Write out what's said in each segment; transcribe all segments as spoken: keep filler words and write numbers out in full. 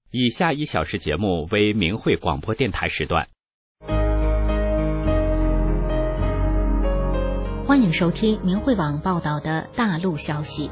以下一小时节目为明慧广播电台时段。 欢迎收听明慧网报道的大陆消息。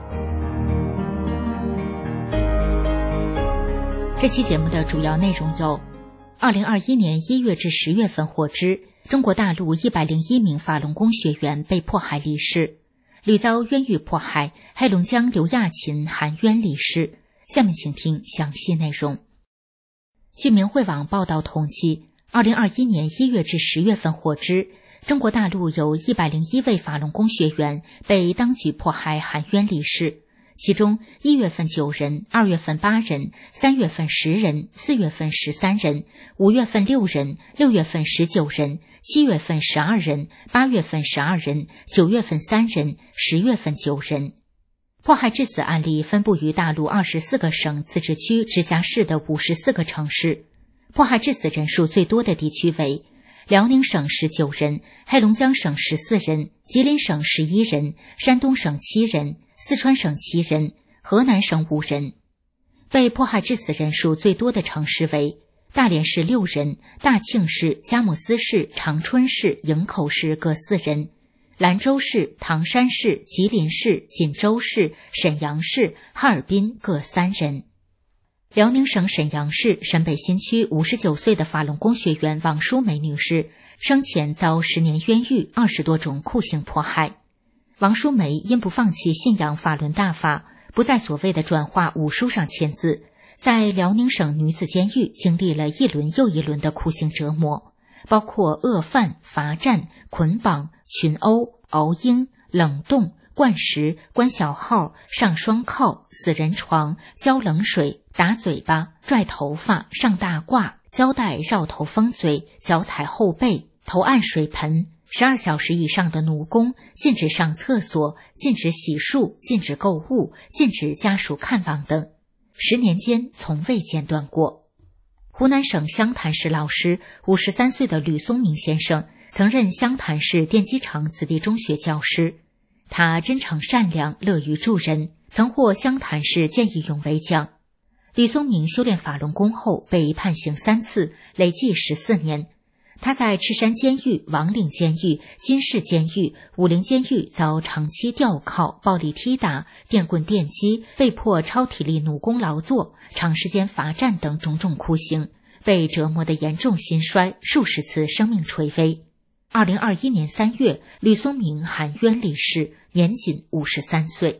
这期节目的主要内容有：二零二一年一月至十月份获知，中国大陆一百零一名法轮功学员被迫害离世；屡遭冤狱迫害，黑龙江刘亚琴含冤离世。下面请听详细内容。据明慧网报道统计，二零二一年一月至十月份获知，中国大陆有一百零一位法轮功学员被当局迫害含冤离世，其中一月份九人，二月份八人，三月份十人，四月份十三人，五月份六人，六月份十九人，七月份十二人，八月份十二人，九月份三人，十月份九人。迫害致死案例分布于大陆二十四个省、自治区、直辖市的五十四个城市。迫害致死人数最多的地区为辽宁省十九人，黑龙江省十四人，吉林省十一人，山东省七人，四川省七人，河南省五人。被迫害致死人数最多的城市为大连市六人，大庆市、佳木斯市、长春市、营口市各四人，兰州市、唐山市、吉林市、锦州市、沈阳市、哈尔滨各三人。辽宁省沈阳市沈北新区五十九岁的法轮功学员王淑梅女士生前遭十年冤狱、二十多种酷刑迫害。王淑梅因不放弃信仰法轮大法，不在所谓的转化武书上签字，在辽宁省女子监狱经历了一轮又一轮的酷刑折磨，包括饿饭、罚站、捆绑、群殴、熬鹰、冷冻、灌食、关小号、上双铐、死人床、浇冷水、打嘴巴、拽头发、上大褂、胶带绕头封嘴、脚踩后背、头按水盆，十二小时以上的奴工，禁止上厕所，禁止洗漱，禁止购物，禁止家属看望等，十年间从未间断过。湖南省湘潭市老师五十三岁的吕松明先生曾任湘潭市电机厂子弟中学教师，他真诚善良，乐于助人，曾获湘潭市见义勇为奖。吕松明修炼法轮功后被判刑三次，累计十四年。他在赤山监狱、王岭监狱、金市监狱、武陵监狱遭长期吊铐、暴力踢打、电棍电击，被迫超体力奴工劳作、长时间罚站等种种酷刑，被折磨得严重心衰，数十次生命垂危。二零二一年三月，吕松明含冤离世，年仅五十三岁。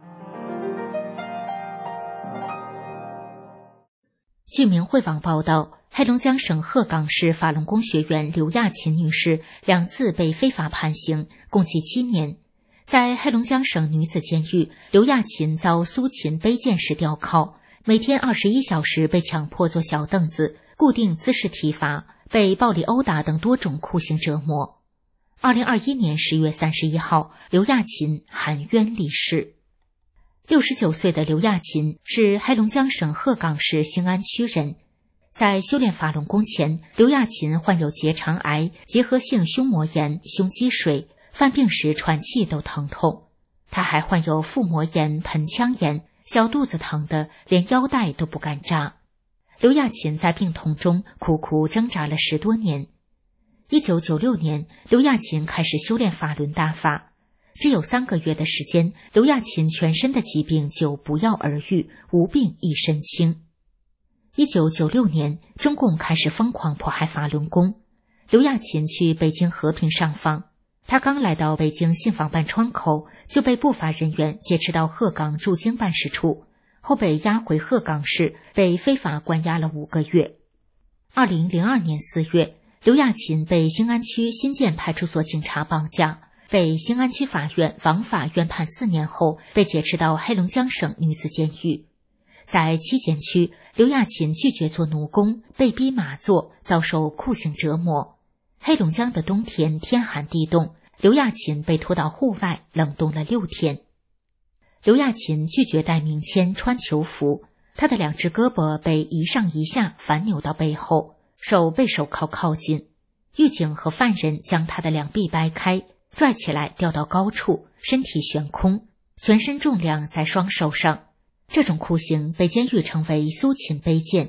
据明慧网报道，黑龙江省鹤岗市法轮功学员刘亚琴女士两次被非法判刑，共计七年。在黑龙江省女子监狱，刘亚琴遭苏秦背剑式吊铐，每天二十一小时被强迫坐小凳子，固定姿势体罚，被暴力殴打等多种酷刑折磨。二零二一年十月三十一号，刘亚琴含冤离世。六十九岁的刘亚琴是黑龙江省鹤岗市兴安区人。在修炼法轮功前，刘亚琴患有结肠癌、结核性胸膜炎、胸积水，犯病时喘气都疼痛。他还患有腹膜炎、盆腔炎，小肚子疼得连腰带都不敢扎。刘亚琴在病痛中苦苦挣扎了十多年。一九九六年，刘亚琴开始修炼法轮大法。只有三个月的时间，刘亚琴全身的疾病就不药而愈，无病一身轻。一九九六年，中共开始疯狂迫害法轮功。刘亚琴去北京和平上访，他刚来到北京信访办窗口，就被不法人员劫持到鹤岗驻京办事处，后被押回鹤岗市，被非法关押了五个月。二零零二年四月，刘亚琴被兴安区新建派出所警察绑架，被兴安区法院枉法院判四年后，被劫持到黑龙江省女子监狱。在七监区，刘亚琴拒绝做奴工，被逼马座，遭受酷刑折磨。黑龙江的冬天天寒地冻，刘亚琴被拖到户外冷冻了六天。刘亚琴拒绝戴名签、穿囚服，他的两只胳膊被一上一下反扭到背后，手被手铐铐紧。狱警和犯人将他的两臂掰开，拽起来吊到高处，身体悬空，全身重量在双手上。这种酷刑被监狱称为苏秦背剑，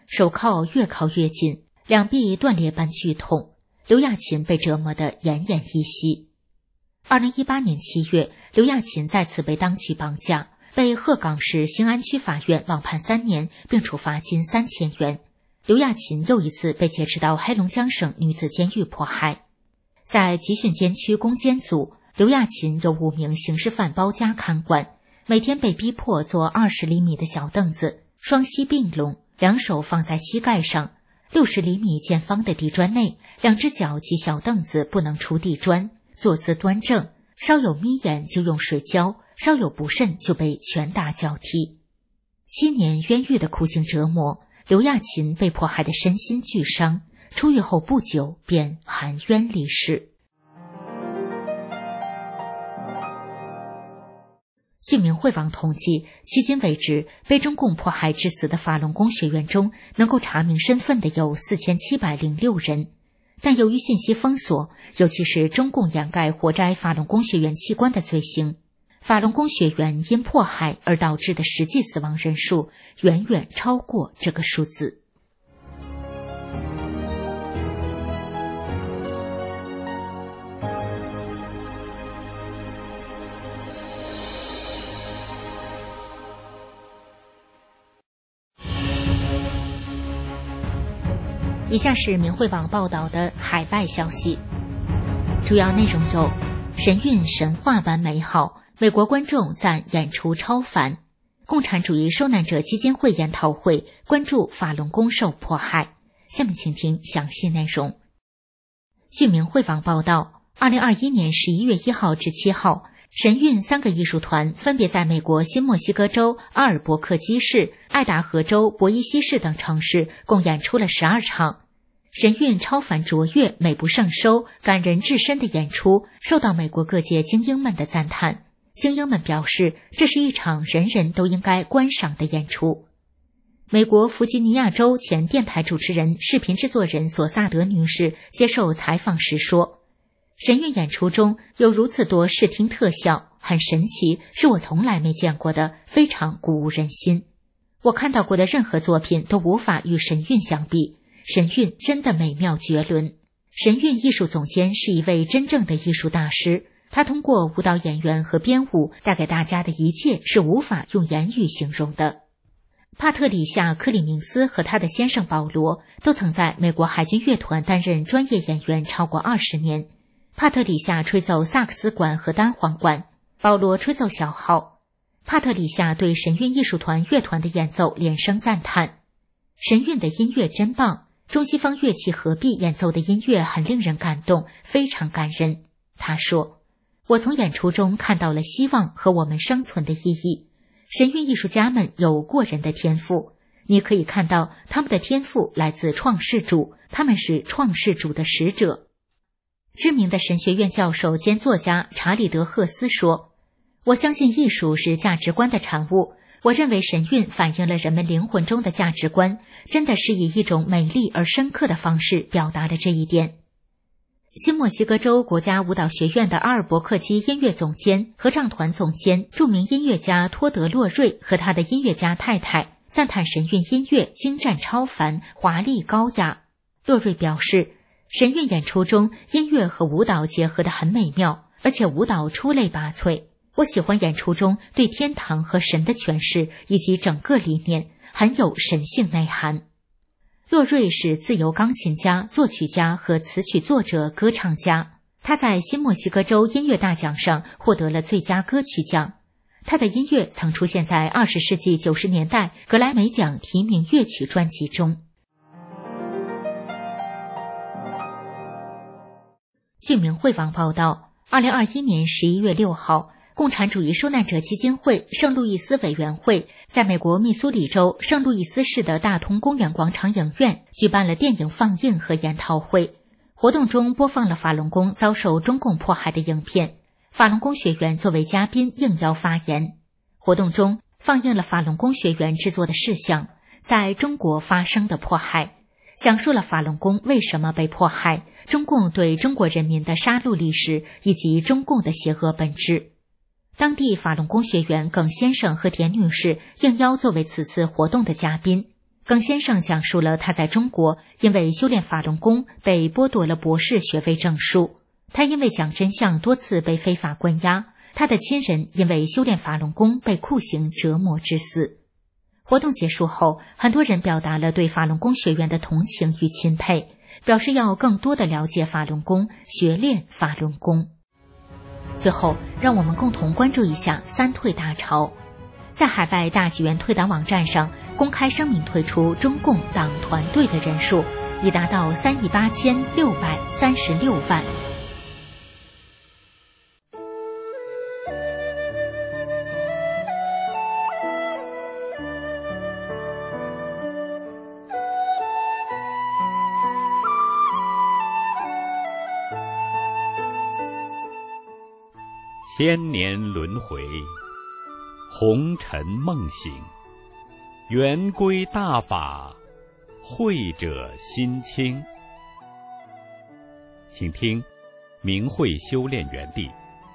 手铐越铐越紧，两臂断裂般剧痛，刘亚琴被折磨得奄奄一息。二零一八年七月，刘亚琴再次被当局绑架，被鹤岗市兴安区法院网判三年，并处罚金三千元。刘亚琴又一次被劫持到黑龙江省女子监狱迫害。在集训监区攻坚组，刘亚琴由五名刑事犯包夹看管，每天被逼迫坐二十厘米的小凳子，双膝并拢，两手放在膝盖上，六十厘米见方的地砖内，两只脚及小凳子不能触地砖，坐姿端正，稍有眯眼就用水浇，稍有不慎就被拳打脚踢。七年冤狱的苦刑折磨，刘亚琴被迫害得身心俱伤，出狱后不久便含冤离世。据明慧网统计，迄今为止被中共迫害致死的法轮功学员中，能够查明身份的有四千七百零六人。但由于信息封锁，尤其是中共掩盖活摘法轮功学员器官的罪行，法轮功学员因迫害而导致的实际死亡人数远远超过这个数字。以下是明慧网报道的海外消息，主要内容有：神韵神话般美好，美国观众赞演出超凡；共产主义受难者基金会研讨会关注法轮功受迫害。下面请听详细内容。据明慧网报道，二零二一年十一月一号至七号，神韵三个艺术团分别在美国新墨西哥州阿尔伯克基市、爱达荷州博伊西市等城市共演出了十二场。神韵超凡卓越、美不胜收、感人至深的演出受到美国各界精英们的赞叹。精英们表示，这是一场人人都应该观赏的演出。美国弗吉尼亚州前电台主持人、视频制作人索萨德女士接受采访时说，神韵演出中有如此多视听特效，很神奇，是我从来没见过的，非常鼓舞人心。我看到过的任何作品都无法与神韵相比，神韵真的美妙绝伦。神韵艺术总监是一位真正的艺术大师，他通过舞蹈演员和编舞带给大家的一切是无法用言语形容的。帕特里夏·克里明斯和他的先生保罗都曾在美国海军乐团担任专业演员超过二十年。帕特里夏吹奏萨克斯管和单簧管，保罗吹奏小号。帕特里夏对神韵艺术团乐团的演奏连声赞叹，神韵的音乐真棒，中西方乐器合璧演奏的音乐很令人感动，非常感人。他说，我从演出中看到了希望和我们生存的意义。神韵艺术家们有过人的天赋，你可以看到他们的天赋来自创世主，他们是创世主的使者。知名的神学院教授兼作家查理德·赫斯说，我相信艺术是价值观的产物，我认为神韵反映了人们灵魂中的价值观，真的是以一种美丽而深刻的方式表达了这一点。新墨西哥州国家舞蹈学院的阿尔伯克基音乐总监、合唱团总监、著名音乐家托德·洛瑞和他的音乐家太太赞叹神韵音乐精湛超凡、华丽高雅。洛瑞表示，神韵演出中音乐和舞蹈结合得很美妙，而且舞蹈出类拔萃。我喜欢演出中对天堂和神的诠释以及整个理念，很有神性内涵。洛瑞是自由钢琴家、作曲家和词曲作者、歌唱家。他在新墨西哥州音乐大奖上获得了最佳歌曲奖。他的音乐曾出现在二十世纪九十年代格莱美奖提名乐曲专辑中。据明慧网报道，二零二一年十一月六号，共产主义受难者基金会圣路易斯委员会在美国密苏里州圣路易斯市的大通公园广场影院举办了电影放映和研讨会。活动中播放了法轮功遭受中共迫害的影片，法轮功学员作为嘉宾应邀发言。活动中放映了法轮功学员制作的事项，在中国发生的迫害，讲述了法轮功为什么被迫害，中共对中国人民的杀戮历史以及中共的邪恶本质。当地法轮功学员耿先生和田女士应邀作为此次活动的嘉宾。 耿先生讲述了他在中国因为修炼法轮功被剥夺了博士学位证书，他因为讲真相多次被非法关押，他的亲人因为修炼法轮功被酷刑折磨致死。活动结束后，很多人表达了对法轮功学员的同情与钦佩，表示要更多的了解法轮功，学练法轮功。最后，让我们共同关注一下三退大潮。在海外大纪元退党网站上公开声明退出中共党团队的人数已达到三亿八千六百三十六万。 千年轮回，红尘梦醒，圆归大法，慧者心清。请听明慧修炼园地。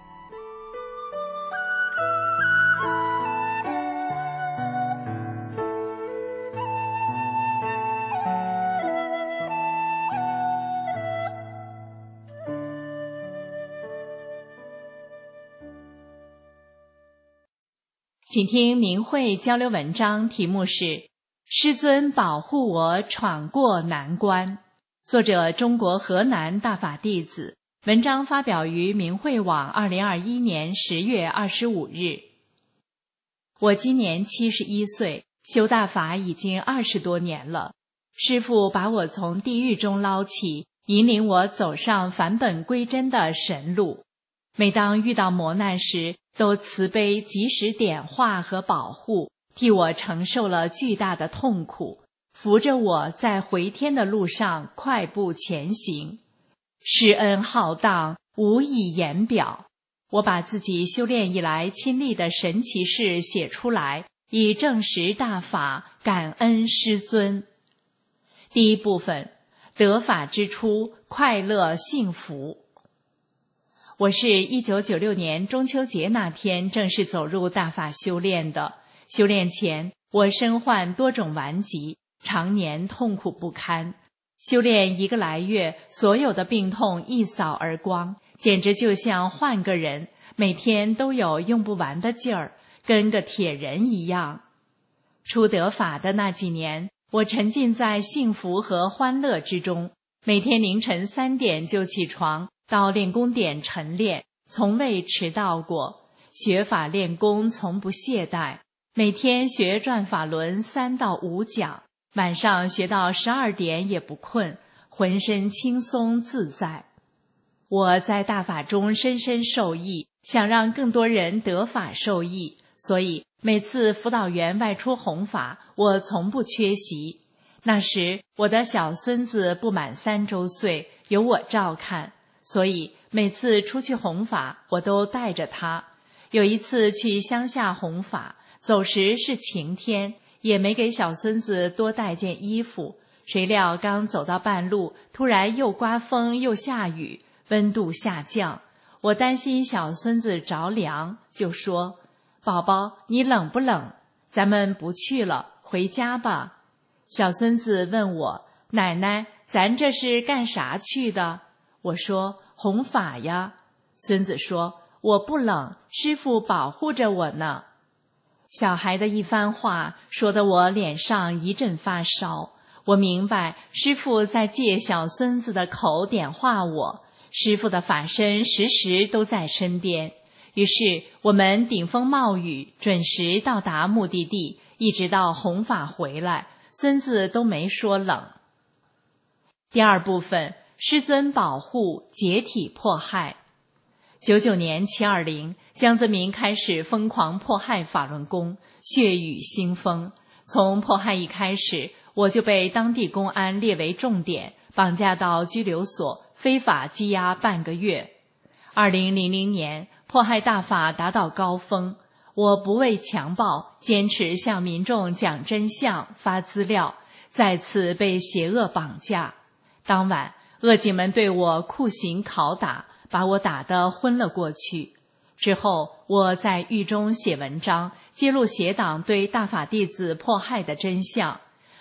请听明慧交流文章，题目是师尊保护我闯过难关，作者中国河南大法弟子，文章发表于明慧网二零二一年十月二十五日。我今年七十一岁，修大法已经二十多年了。师父把我从地狱中捞起，引领我走上返本归真的神路。每当遇到磨难时，都慈悲及时点化和保护，替我承受了巨大的痛苦，扶着我在回天的路上快步前行。施恩浩荡，无以言表。我把自己修炼以来亲历的神奇事写出来，以证实大法，感恩师尊。第一部分，得法之初，快乐幸福。我是一九九六年中秋节那天正式走入大法修炼的。修炼前，我身患多种顽疾，常年痛苦不堪。修炼一个来月，所有的病痛一扫而光，简直就像换个人，每天都有用不完的劲儿，跟个铁人一样。初得法的那几年，我沉浸在幸福和欢乐之中，每天凌晨三点就起床，到练功点晨练，从未迟到过。学法练功从不懈怠，每天学转法轮三到五讲，晚上学到十二点也不困，浑身轻松自在。我在大法中深深受益，想让更多人得法受益，所以每次辅导员外出弘法，我从不缺席。那时我的小孙子不满三周岁，由我照看，所以每次出去弘法，我都带着他。有一次去乡下弘法，走时是晴天，也没给小孙子多带件衣服，谁料刚走到半路，突然又刮风又下雨，温度下降。我担心小孙子着凉，就说：“宝宝，你冷不冷？咱们不去了，回家吧。”小孙子问我：“奶奶，咱这是干啥去的？”我说：“弘法呀。”孙子说：“我不冷，师父保护着我呢。”小孩的一番话说得我脸上一阵发烧。我明白师父在借小孙子的口点化我，师父的法身时时都在身边。于是我们顶风冒雨，准时到达目的地，一直到弘法回来，孙子都没说冷。第二部分，师尊保护，解体迫害。九九年七二零，江泽民开始疯狂迫害法轮功，血雨腥风。从迫害一开始，我就被当地公安列为重点，绑架到拘留所，非法羁押半个月。二零零零年，迫害大法达到高峰，我不畏强暴，坚持向民众讲真相、发资料，再次被邪恶绑架。当晚，恶警们对我酷刑拷打，把我打得昏了过去。之后，我在狱中写文章，揭露邪党对大法弟子迫害的真相。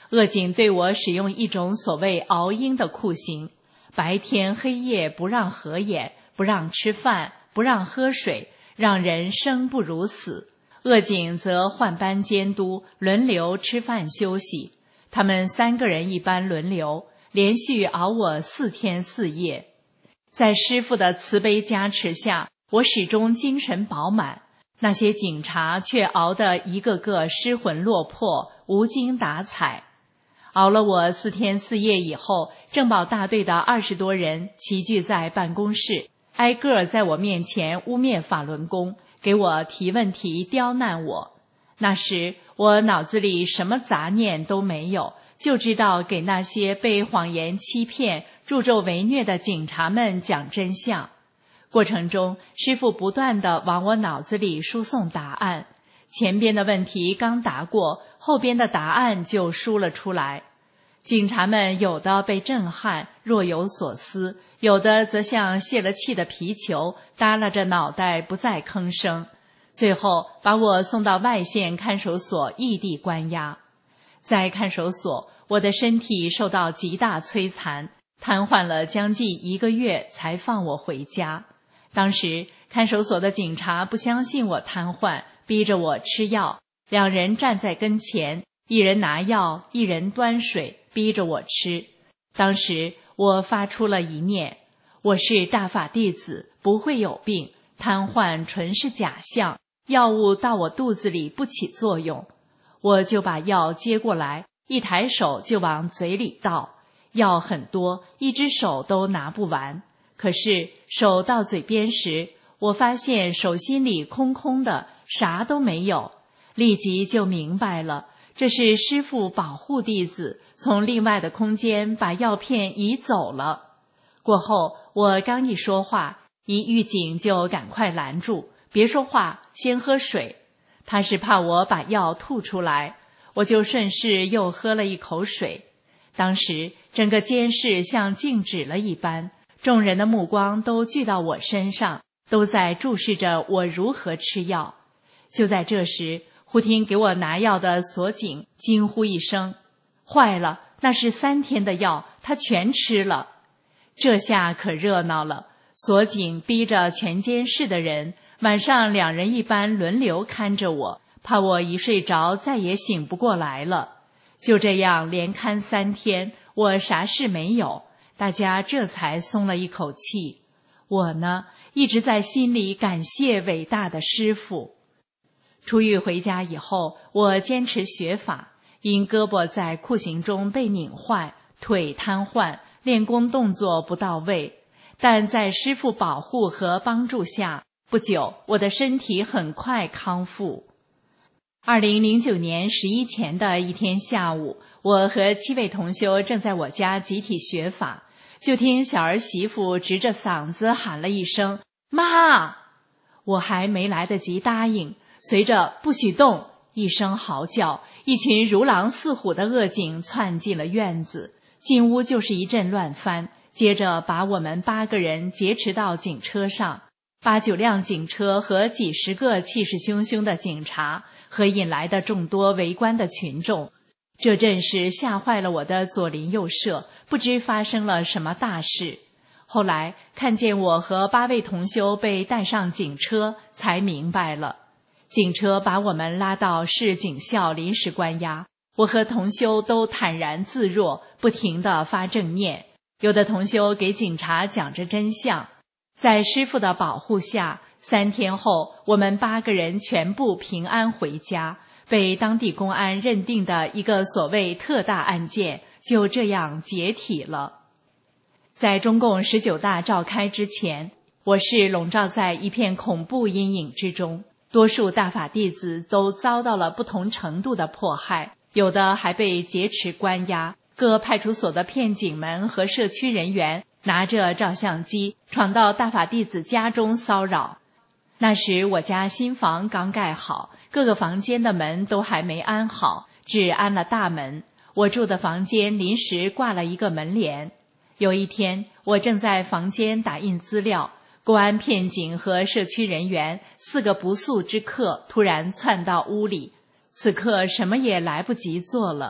恶警对我使用一种所谓熬鹰的酷刑，白天黑夜不让合眼，不让吃饭，不让喝水，让人生不如死。恶警则换班监督，轮流吃饭休息。他们三个人一班轮流，连续熬我四天四夜。在师父的慈悲加持下，我始终精神饱满。那些警察却熬得一个个失魂落魄，无精打采。熬了我四天四夜以后，政保大队的二十多人齐聚在办公室，挨个在我面前污蔑法轮功，给我提问题，刁难我。那时我脑子里什么杂念都没有，就知道给那些被谎言欺骗、助纣为虐的警察们讲真相。过程中，师父不断地往我脑子里输送答案，前边的问题刚答过，后边的答案就输了出来。警察们有的被震撼，若有所思，有的则像泄了气的皮球，耷拉着脑袋不再吭声。最后把我送到外县看守所异地关押。在看守所，我的身体受到极大摧残，瘫痪了将近一个月才放我回家。当时看守所的警察不相信我瘫痪，逼着我吃药，两人站在跟前，一人拿药，一人端水，逼着我吃。当时我发出了一念：我是大法弟子，不会有病，瘫痪纯是假象，药物到我肚子里不起作用。我就把药接过来，一抬手就往嘴里倒，药很多，一只手都拿不完。可是手到嘴边时，我发现手心里空空的，啥都没有，立即就明白了，这是师父保护弟子，从另外的空间把药片移走了。过后我刚一说话，一狱警就赶快拦住，别说话，先喝水。他是怕我把药吐出来，我就顺势又喝了一口水。当时整个监室像静止了一般，众人的目光都聚到我身上，都在注视着我如何吃药。就在这时，忽听给我拿药的所警惊呼一声：坏了，那是三天的药，他全吃了。这下可热闹了，所警逼着全监室的人，晚上两人一班轮流看着我，怕我一睡着再也醒不过来了。就这样连看三天，我啥事没有，大家这才松了一口气。我呢，一直在心里感谢伟大的师父。出狱回家以后，我坚持学法，因胳膊在酷刑中被拧坏，腿瘫痪，练功动作不到位，但在师父保护和帮助下，不久我的身体很快康复。二零零九年十一前的一天下午，我和七位同修正在我家集体学法，就听小儿媳妇直着嗓子喊了一声妈，我还没来得及答应，随着不许动一声嚎叫，一群如狼似虎的恶警窜进了院子，进屋就是一阵乱翻，接着把我们八个人劫持到警车上。八九辆警车和几十个气势汹汹的警察和引来的众多围观的群众，这阵势吓坏了我的左邻右舍，不知发生了什么大事。后来看见我和八位同修被带上警车，才明白了。警车把我们拉到市警校临时关押，我和同修都坦然自若，不停地发正念。有的同修给警察讲着真相。在师父的保护下，三天后我们八个人全部平安回家，被当地公安认定的一个所谓特大案件就这样解体了。在中共十九大召开之前，我是笼罩在一片恐怖阴影之中，多数大法弟子都遭到了不同程度的迫害，有的还被劫持关押，各派出所的骗警们和社区人员拿着照相机闯到大法弟子家中骚扰。那时我家新房刚盖好，各个房间的门都还没安好，只安了大门。我住的房间临时挂了一个门帘。有一天，我正在房间打印资料，公安骗警和社区人员四个不速之客突然窜到屋里。此刻什么也来不及做了，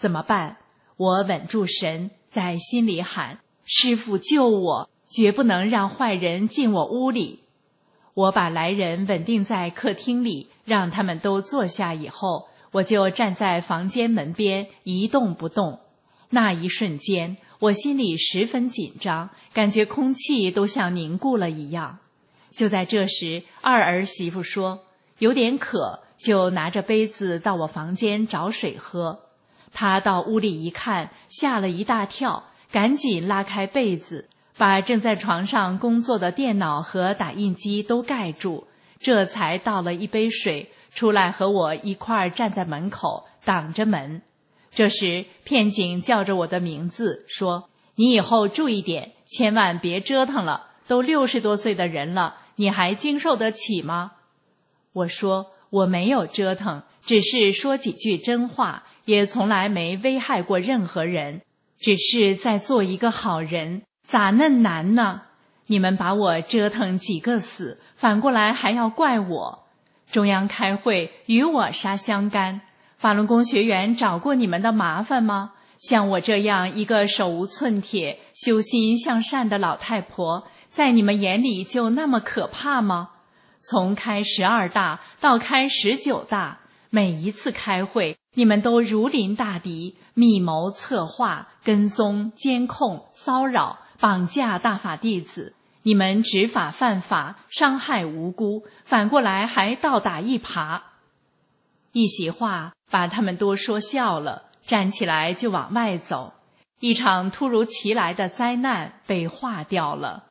怎么办？我稳住神，在心里喊：师父救我，绝不能让坏人进我屋里。我把来人稳定在客厅里，让他们都坐下以后，我就站在房间门边一动不动。那一瞬间，我心里十分紧张，感觉空气都像凝固了一样。就在这时，二儿媳妇说有点渴，就拿着杯子到我房间找水喝。她到屋里一看，吓了一大跳，赶紧拉开被子，把正在床上工作的电脑和打印机都盖住，这才倒了一杯水出来，和我一块儿站在门口挡着门。这时片警叫着我的名字说：你以后注意点，千万别折腾了，都六十多岁的人了，你还经受得起吗？我说我没有折腾，只是说几句真话，也从来没危害过任何人，只是在做一个好人，咋嫩难呢？你们把我折腾几个死，反过来还要怪我。中央开会与我啥相干？法轮功学员找过你们的麻烦吗？像我这样一个手无寸铁、修心向善的老太婆，在你们眼里就那么可怕吗？从开十二大到开十九大，每一次开会，你们都如临大敌，密谋策划、跟踪、监控、骚扰、绑架大法弟子。你们执法犯法，伤害无辜，反过来还倒打一耙。一席话把他们都说笑了，站起来就往外走。一场突如其来的灾难被化掉了。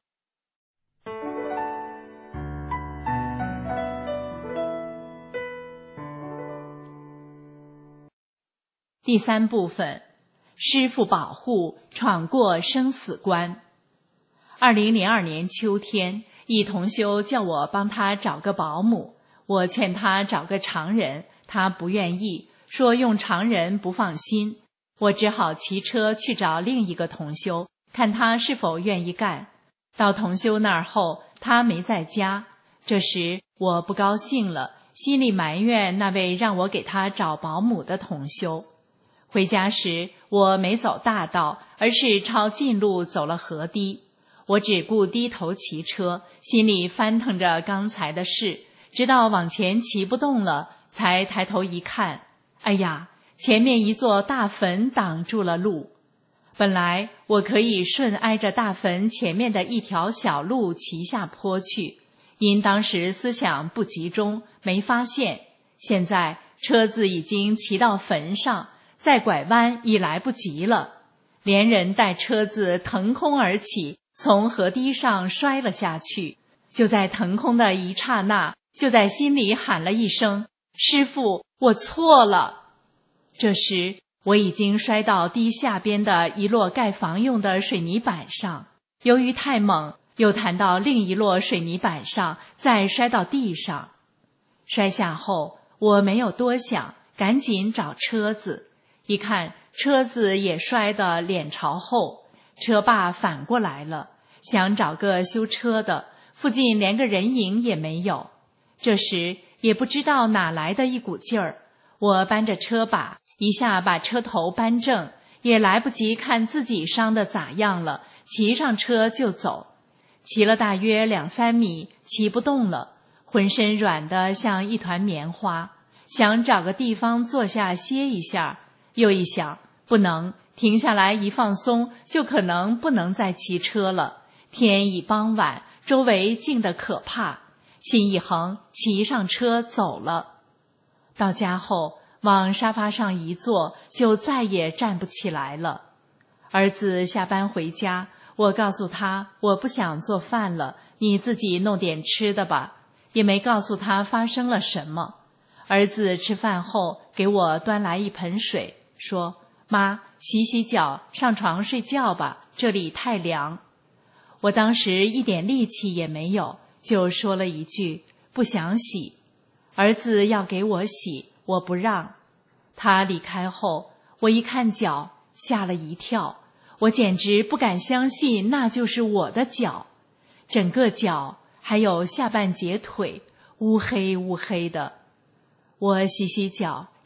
第三部分，师父保护，闯过生死关。二零零二年秋天，一同修叫我帮他找个保姆，我劝他找个常人，他不愿意，说用常人不放心。我只好骑车去找另一个同修，看他是否愿意干。到同修那儿后，他没在家。这时我不高兴了，心里埋怨那位让我给他找保姆的同修。回家时，我没走大道，而是抄近路走了河堤。我只顾低头骑车，心里翻腾着刚才的事，直到往前骑不动了，才抬头一看，哎呀，前面一座大坟挡住了路。本来我可以顺挨着大坟前面的一条小路骑下坡去，因当时思想不集中，没发现。现在车子已经骑到坟上，再拐弯已来不及了，连人带车子腾空而起，从河堤上摔了下去。就在腾空的一刹那，就在心里喊了一声：师父，我错了。这时我已经摔到堤下边的一摞盖房用的水泥板上，由于太猛，又弹到另一摞水泥板上，再摔到地上。摔下后，我没有多想，赶紧找车子。一看车子也摔得脸朝后，车把反过来了，想找个修车的，附近连个人影也没有。这时也不知道哪来的一股劲儿，我搬着车把，一下把车头搬正，也来不及看自己伤得咋样了，骑上车就走。骑了大约两三米，骑不动了，浑身软得像一团棉花，想找个地方坐下歇一下，又一想，不能，停下来一放松，就可能不能再骑车了。天已傍晚，周围静得可怕，心一横，骑上车走了。到家后，往沙发上一坐，就再也站不起来了。儿子下班回家，我告诉他我不想做饭了，你自己弄点吃的吧，也没告诉他发生了什么。儿子吃饭后给我端来一盆水，说：妈，洗洗脚，上床睡觉吧，这里太凉。我当时一点力气也没有，就说了一句：不想洗。儿子要给我洗，我不让。他离开后，我一看脚，吓了一跳，我简直不敢相信那就是我的脚。整个脚还有下半截腿乌黑乌黑的。我洗洗脚，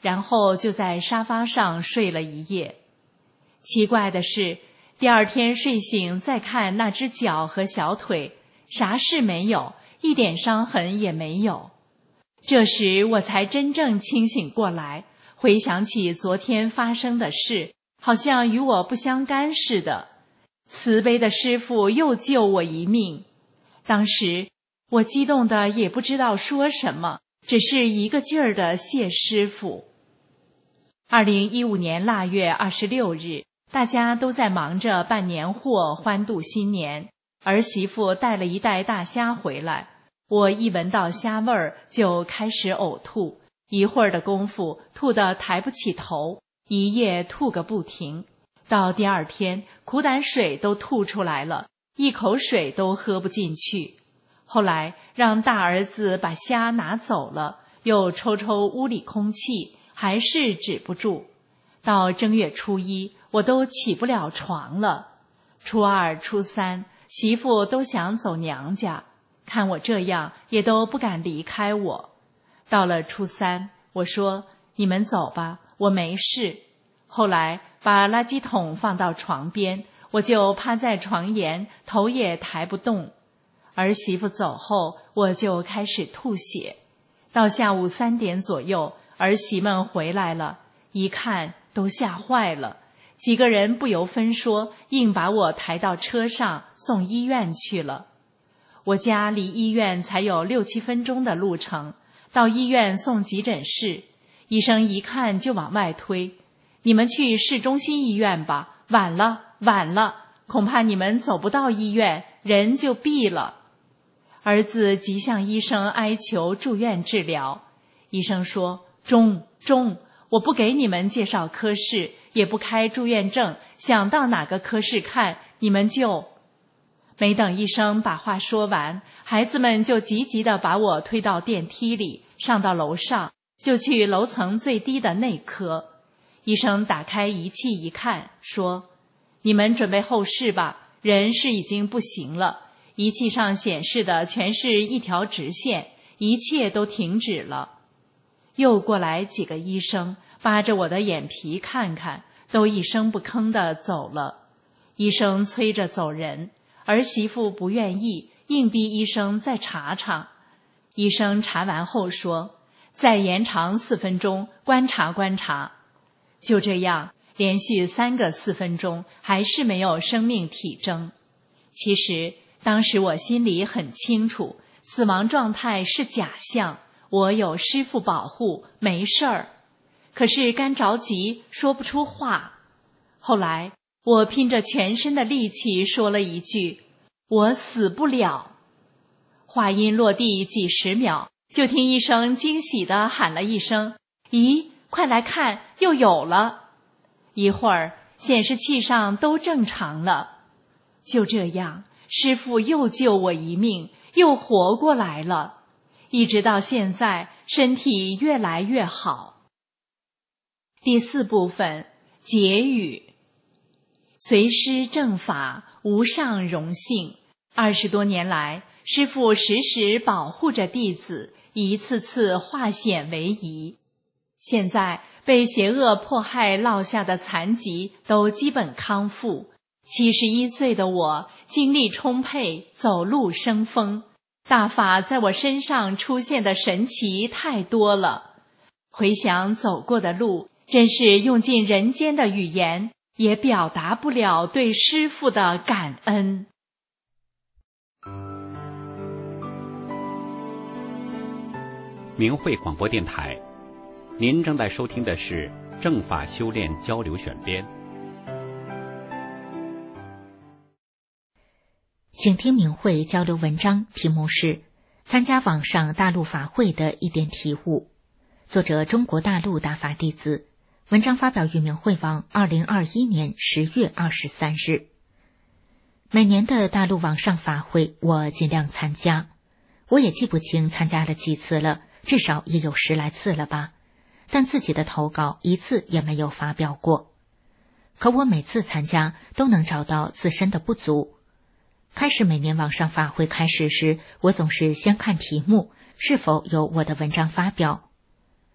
然后就在沙发上睡了一夜。奇怪的是，第二天睡醒再看那只脚和小腿，啥事没有，一点伤痕也没有。这时我才真正清醒过来，回想起昨天发生的事，好像与我不相干似的。慈悲的师父又救我一命。当时我激动的也不知道说什么，只是一个劲儿的谢师父。二零一五年腊月二十六日，大家都在忙着办年货，欢度新年。儿媳妇带了一袋大虾回来，我一闻到虾味儿就开始呕吐，一会儿的功夫吐得抬不起头，一夜吐个不停。到第二天，苦胆水都吐出来了，一口水都喝不进去。后来让大儿子把虾拿走了，又抽抽屋里空气，还是止不住。到正月初一，我都起不了床了。初二、初三，媳妇都想走娘家，看我这样，也都不敢离开我。到了初三，我说：“你们走吧，我没事。”后来把垃圾桶放到床边，我就趴在床沿，头也抬不动。儿媳妇走后，我就开始吐血。到下午三点左右，儿媳们回来了，一看都吓坏了，几个人不由分说，硬把我抬到车上送医院去了。我家离医院才有六七分钟的路程，到医院送急诊室，医生一看就往外推：“你们去市中心医院吧，晚了，晚了，恐怕你们走不到医院，人就毙了。”儿子急向医生哀求住院治疗，医生说：“中中，我不给你们介绍科室，也不开住院证，想到哪个科室看，你们就……”没等医生把话说完，孩子们就急急地把我推到电梯里，上到楼上，就去楼层最低的内科。医生打开仪器一看，说：“你们准备后事吧，人是已经不行了，仪器上显示的全是一条直线，一切都停止了。”又过来几个医生，扒着我的眼皮看看，都一声不吭地走了。医生催着走人，儿媳妇不愿意，硬逼医生再查查。医生查完后说：“再延长四分钟，观察观察。”就这样连续三个四分钟，还是没有生命体征。其实当时我心里很清楚，死亡状态是假象，我有师父保护，没事儿。可是干着急，说不出话。后来我拼着全身的力气说了一句：“我死不了。”话音落地几十秒，就听医生惊喜地喊了一声：“咦，快来看，又有了！”一会儿显示器上都正常了。就这样，师父又救我一命，又活过来了。一直到现在，身体越来越好。第四部分，结语。随师正法，无上荣幸。二十多年来，师父时时保护着弟子，一次次化险为夷。现在被邪恶迫害落下的残疾都基本康复。七十一岁的我，精力充沛，走路生风。大法在我身上出现的神奇太多了。回想走过的路，真是用尽人间的语言，也表达不了对师父的感恩。 明慧广播电台，您正在收听的是正法修炼交流选编。 请听明慧交流文章，题目是参加网上大陆法会的一点体悟，作者中国大陆大法弟子，文章发表于明慧网二零二一年十月二十三日。每年的大陆网上法会我尽量参加，我也记不清参加了几次了，至少也有十来次了吧，但自己的投稿一次也没有发表过。可我每次参加都能找到自身的不足。开始每年网上法会开始时，我总是先看题目是否有我的文章发表。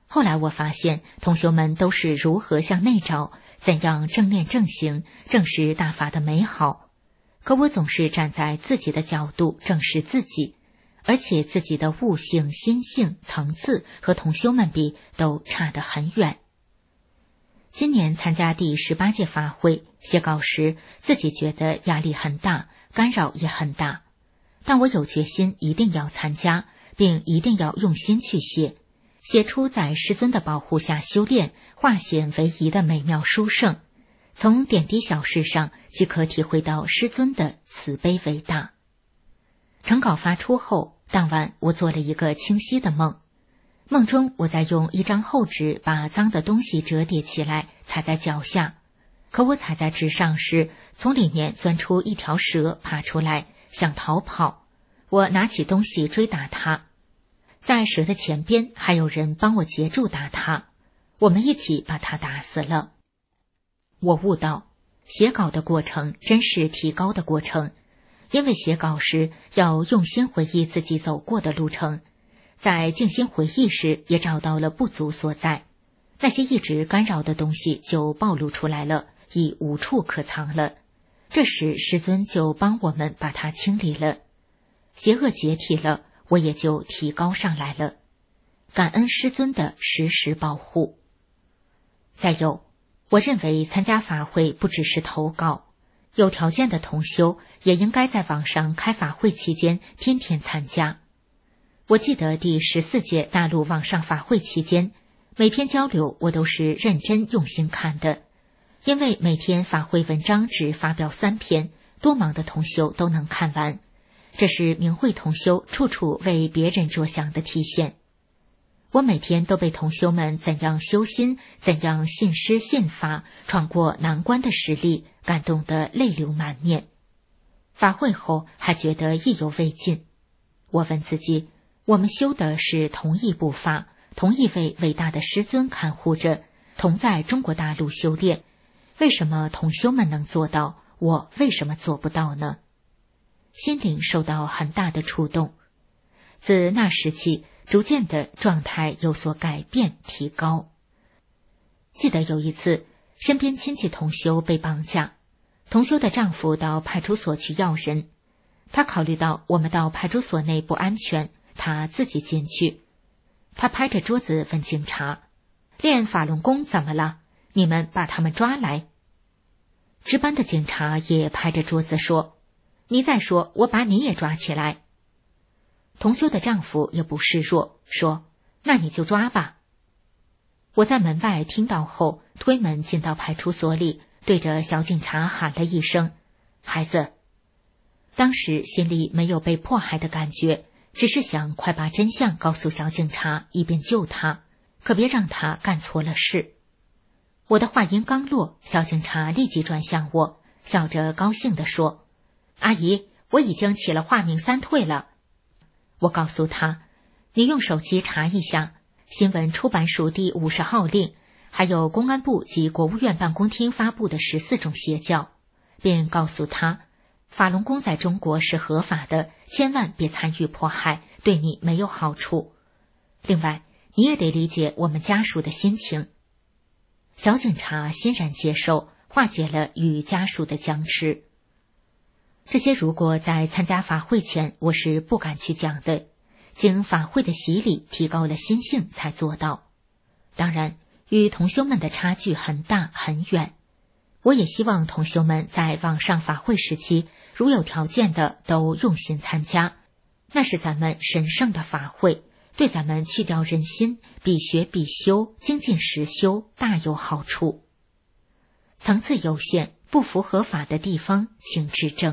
后来我发现同修们都是如何向内找，怎样正念正行，正视大法的美好。可我总是站在自己的角度正视自己，而且自己的悟性、心性、层次和同修们比都差得很远。今年参加第十八届法会，写稿时自己觉得压力很大，干扰也很大，但我有决心一定要参加，并一定要用心去写，写出在师尊的保护下修炼，化险为夷的美妙殊胜。从点滴小事上即可体会到师尊的慈悲伟大。成稿发出后，当晚我做了一个清晰的梦，梦中我在用一张厚纸把脏的东西折叠起来踩在脚下，可我踩在纸上时，从里面钻出一条蛇爬出来想逃跑，我拿起东西追打它，在蛇的前边还有人帮我截住打它，我们一起把它打死了。我悟到，写稿的过程真是提高的过程，因为写稿时要用心回忆自己走过的路程，在静心回忆时也找到了不足所在，那些一直干扰的东西就暴露出来了，已无处可藏了。这时师尊就帮我们把它清理了，邪恶解体了，我也就提高上来了。感恩师尊的时时保护。再有，我认为参加法会不只是投稿，有条件的同修也应该在网上开法会期间天天参加。我记得第十四届大陆网上法会期间，每篇交流我都是认真用心看的，因为每天法会文章只发表三篇，多忙的同修都能看完，这是明慧同修处处为别人着想的体现。我每天都被同修们怎样修心，怎样信师信法，闯过难关的实例感动得泪流满面。法会后还觉得意犹未尽，我问自己，我们修的是同一部法，同一位伟大的师尊看护着，同在中国大陆修炼，为什么同修们能做到，我为什么做不到呢？心灵受到很大的触动。自那时起，逐渐的状态有所改变提高。记得有一次，身边亲戚同修被绑架，同修的丈夫到派出所去要人，他考虑到我们到派出所内不安全，他自己进去。他拍着桌子问警察，练法轮功怎么了？你们把他们抓来。值班的警察也拍着桌子说，你再说我把你也抓起来。同修的丈夫也不示弱，说，那你就抓吧。我在门外听到后，推门进到派出所里，对着小警察喊了一声，孩子。当时心里没有被迫害的感觉，只是想快把真相告诉小警察，以便救他，可别让他干错了事。我的话音刚落，小警察立即转向我，笑着高兴地说，阿姨，我已经起了化名三退了。我告诉他，你用手机查一下新闻出版署第五十号令，还有公安部及国务院办公厅发布的十四种邪教，并告诉他，法轮功在中国是合法的，千万别参与迫害，对你没有好处。另外，你也得理解我们家属的心情。小警察欣然接受，化解了与家属的僵持。这些如果在参加法会前，我是不敢去讲的，经法会的洗礼，提高了心性才做到。当然，与同修们的差距很大很远。我也希望同修们在网上法会时期，如有条件的都用心参加，那是咱们神圣的法会，对咱们去掉人心，必学必修，精进实修，大有好处。层次有限，不符合法的地方，请指正。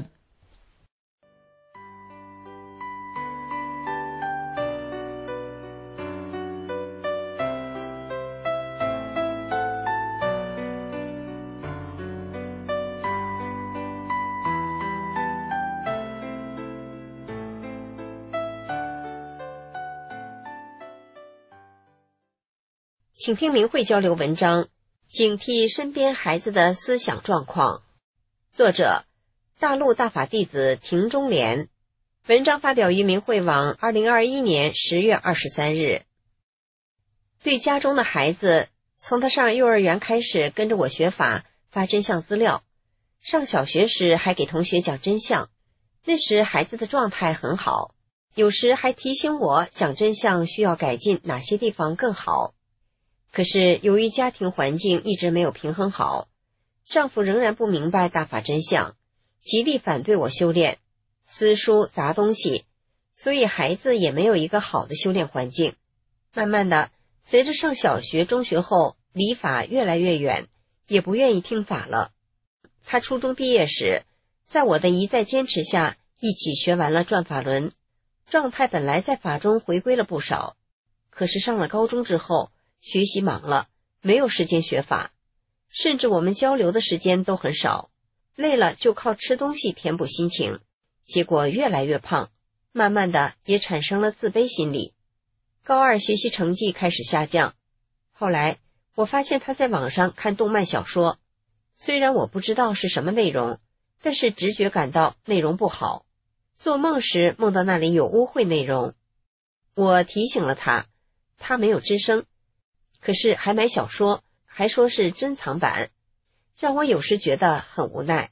请听明慧交流文章，警惕身边孩子的思想状况。作者：大陆大法弟子庭中莲。文章发表于明慧网二零二一年十月二十三日。 对家中的孩子，从他上幼儿园开始跟着我学法，发真相资料，上小学时还给同学讲真相，那时孩子的状态很好，有时还提醒我讲真相需要改进哪些地方更好。可是由于家庭环境一直没有平衡好，丈夫仍然不明白大法真相，极力反对我修炼，私书砸东西，所以孩子也没有一个好的修炼环境。慢慢的，随着上小学中学后，离法越来越远，也不愿意听法了。他初中毕业时，在我的一再坚持下，一起学完了转法轮，状态本来在法中回归了不少。可是上了高中之后，学习忙了，没有时间学法，甚至我们交流的时间都很少，累了就靠吃东西填补心情，结果越来越胖，慢慢的也产生了自卑心理。高二学习成绩开始下降，后来我发现他在网上看动漫小说，虽然我不知道是什么内容，但是直觉感到内容不好。做梦时梦到那里有污秽内容，我提醒了他，他没有吱声，可是还买小说，还说是珍藏版，让我有时觉得很无奈。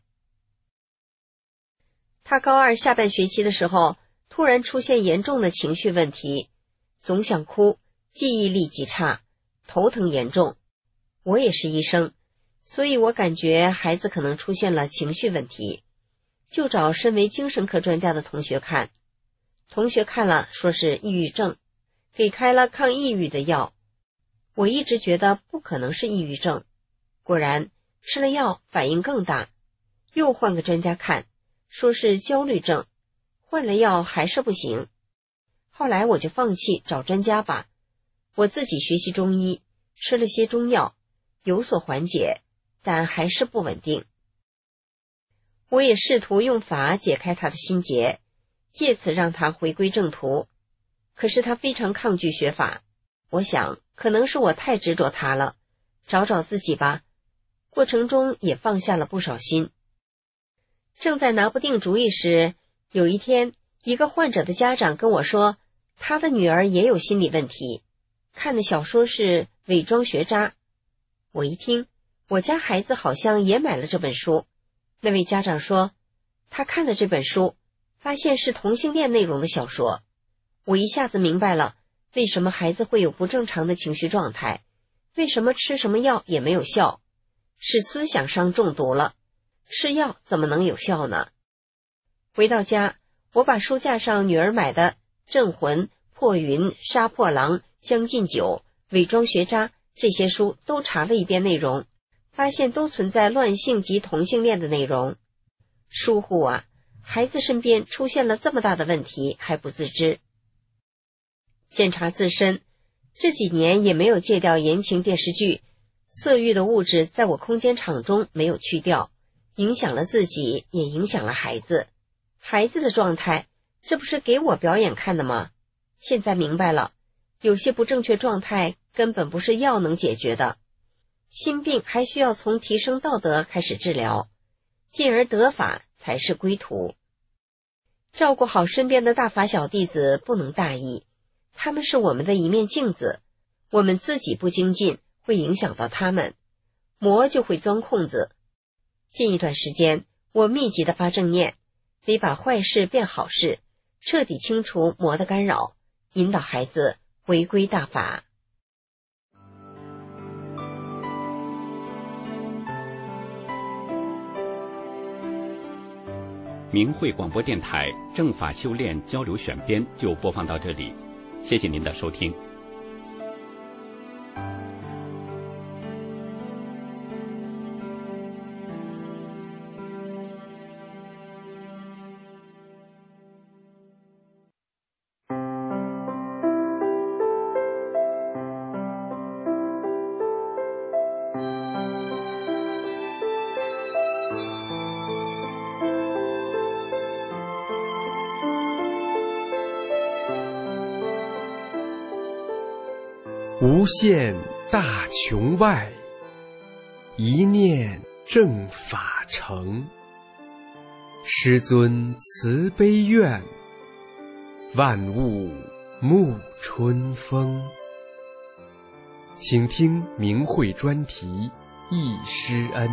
他高二下半学期的时候，突然出现严重的情绪问题，总想哭，记忆力极差，头疼严重。我也是医生，所以我感觉孩子可能出现了情绪问题，就找身为精神科专家的同学看。同学看了说是抑郁症，给开了抗抑郁的药。我一直觉得不可能是抑郁症，果然吃了药反应更大，又换个专家看，说是焦虑症，换了药还是不行。后来我就放弃找专家吧，我自己学习中医，吃了些中药，有所缓解，但还是不稳定。我也试图用法解开他的心结，借此让他回归正途，可是他非常抗拒学法。我想可能是我太执着他了，找找自己吧。过程中也放下了不少心。正在拿不定主意时，有一天一个患者的家长跟我说，他的女儿也有心理问题，看的小说是《伪装学渣》。我一听，我家孩子好像也买了这本书。那位家长说，他看的这本书，发现是同性恋内容的小说。我一下子明白了，为什么孩子会有不正常的情绪状态，为什么吃什么药也没有效，是思想上中毒了，吃药怎么能有效呢？回到家，我把书架上女儿买的《镇魂》《破云》《杀破狼》《将进酒》《伪装学渣》这些书都查了一遍内容，发现都存在乱性及同性恋的内容。疏忽啊，孩子身边出现了这么大的问题还不自知。检查自身，这几年也没有戒掉言情电视剧，色欲的物质在我空间场中没有去掉，影响了自己，也影响了孩子。孩子的状态，这不是给我表演看的吗？现在明白了，有些不正确状态根本不是药能解决的，心病还需要从提升道德开始治疗，进而得法才是归途。照顾好身边的大法小弟子不能大意，他们是我们的一面镜子，我们自己不精进，会影响到他们，魔就会钻空子。近一段时间，我密集的发正念，得把坏事变好事，彻底清除魔的干扰，引导孩子回归大法。 明慧广播电台正法修炼交流选编就播放到这里，谢谢您的收听。 无限大穹外，一念正法成。师尊慈悲愿，万物沐春风。 请听明慧专题《忆师恩》。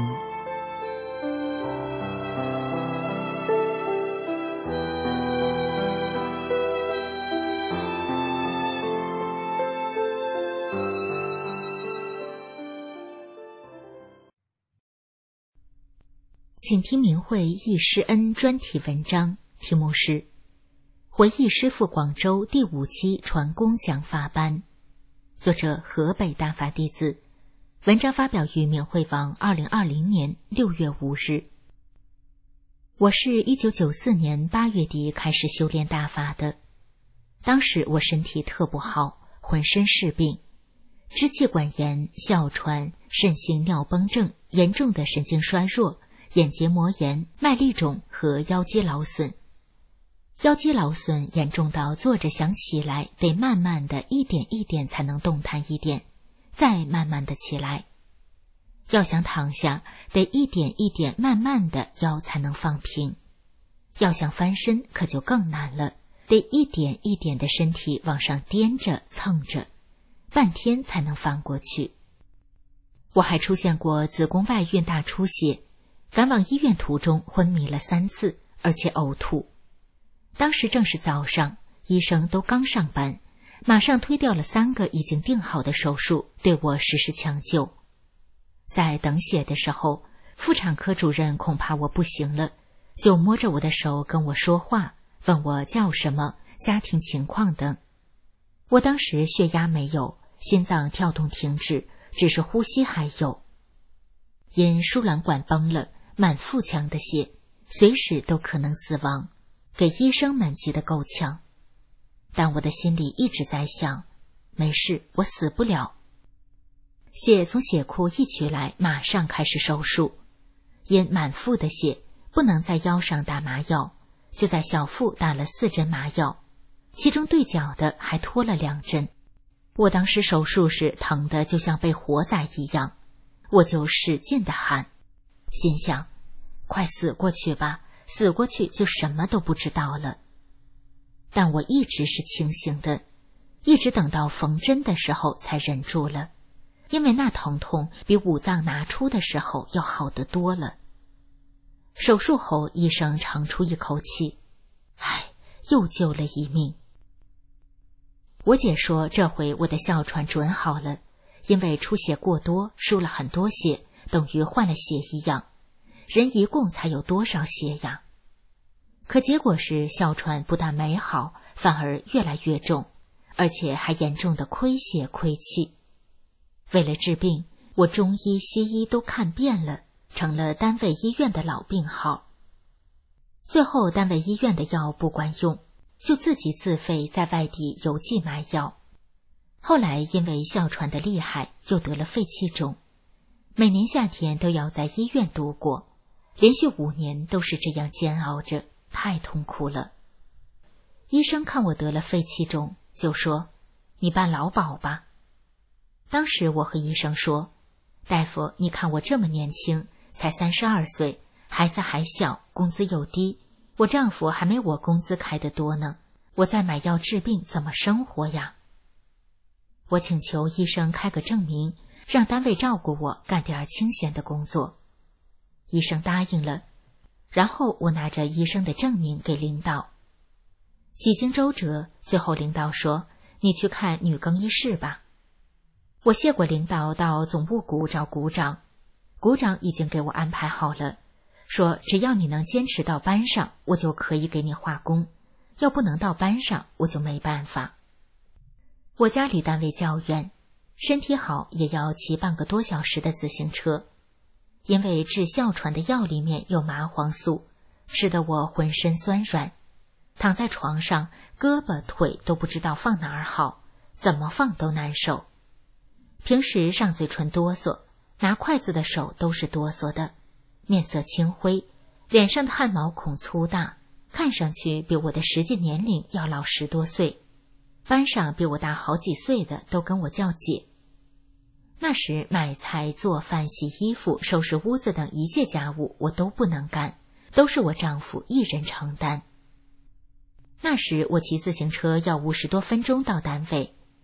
请听明慧忆师恩专题文章，题目是回忆师父广州第五期传功讲法班，作者河北大法弟子。文章发表于明慧网二零二零年六月五日。我是一九九四年八月底开始修炼大法的，当时我身体特不好，浑身是病，支气管炎、哮喘、肾性尿崩症、严重的神经衰弱、眼结膜炎、麦粒肿和腰肌劳损。腰肌劳损严重到坐着想起来得慢慢的一点一点才能动弹一点，再慢慢的起来。要想躺下，得一点一点慢慢的腰才能放平。要想翻身可就更难了，得一点一点的身体往上颠着蹭着，半天才能翻过去。我还出现过子宫外孕大出血，赶往医院途中昏迷了三次，而且呕吐。当时正是早上，医生都刚上班，马上推掉了三个已经定好的手术，对我实施抢救。在等血的时候，妇产科主任恐怕我不行了，就摸着我的手跟我说话，问我叫什么、家庭情况等。我当时血压没有，心脏跳动停止，只是呼吸还有。因输卵管崩了，满腹腔的血，随时都可能死亡，给医生们急得够呛。但我的心里一直在想，没事，我死不了。血从血库一取来，马上开始手术。因满腹的血，不能在腰上打麻药，就在小腹打了四针麻药，其中对角的还拖了两针。我当时手术时疼得就像被活宰一样，我就使劲地喊，心想快死过去吧，死过去就什么都不知道了。但我一直是清醒的，一直等到缝针的时候才忍住了，因为那疼痛比五脏拿出的时候要好得多了。手术后，医生长出一口气，唉，又救了一命。我姐说这回我的哮喘准好了，因为出血过多，输了很多血，等于换了血一样，人一共才有多少血呀？可结果是哮喘不但没好，反而越来越重，而且还严重的亏血亏气。为了治病，我中医西医都看遍了，成了单位医院的老病号。最后单位医院的药不管用，就自己自费在外地邮寄买药。后来因为哮喘的厉害，又得了肺气肿，每年夏天都要在医院度过，连续五年都是这样煎熬着，太痛苦了。医生看我得了肺气肿，就说你办劳保吧。当时我和医生说，大夫，你看我这么年轻，才三十二岁，孩子还小，工资又低，我丈夫还没我工资开得多呢，我再买药治病怎么生活呀？我请求医生开个证明，让单位照顾我，干点清闲的工作。医生答应了，然后我拿着医生的证明给领导。几经周折，最后领导说，你去看女更衣室吧。我谢过领导，到总务股找股长，股长已经给我安排好了，说只要你能坚持到班上，我就可以给你划工，要不能到班上，我就没办法。我家离单位较远，身体好也要骑半个多小时的自行车，因为治哮喘的药里面有麻黄素，吃得我浑身酸软，躺在床上，胳膊腿都不知道放哪儿好，怎么放都难受。平时上嘴唇哆嗦，拿筷子的手都是哆嗦的，面色青灰，脸上的汗毛孔粗大，看上去比我的实际年龄要老十多岁。班上比我大好几岁的都跟我叫姐。那时买菜、做饭、洗衣服、收拾屋子等一切家务我都不能干，都是我丈夫一人承担。那时我骑自行车要五十多分钟到单位，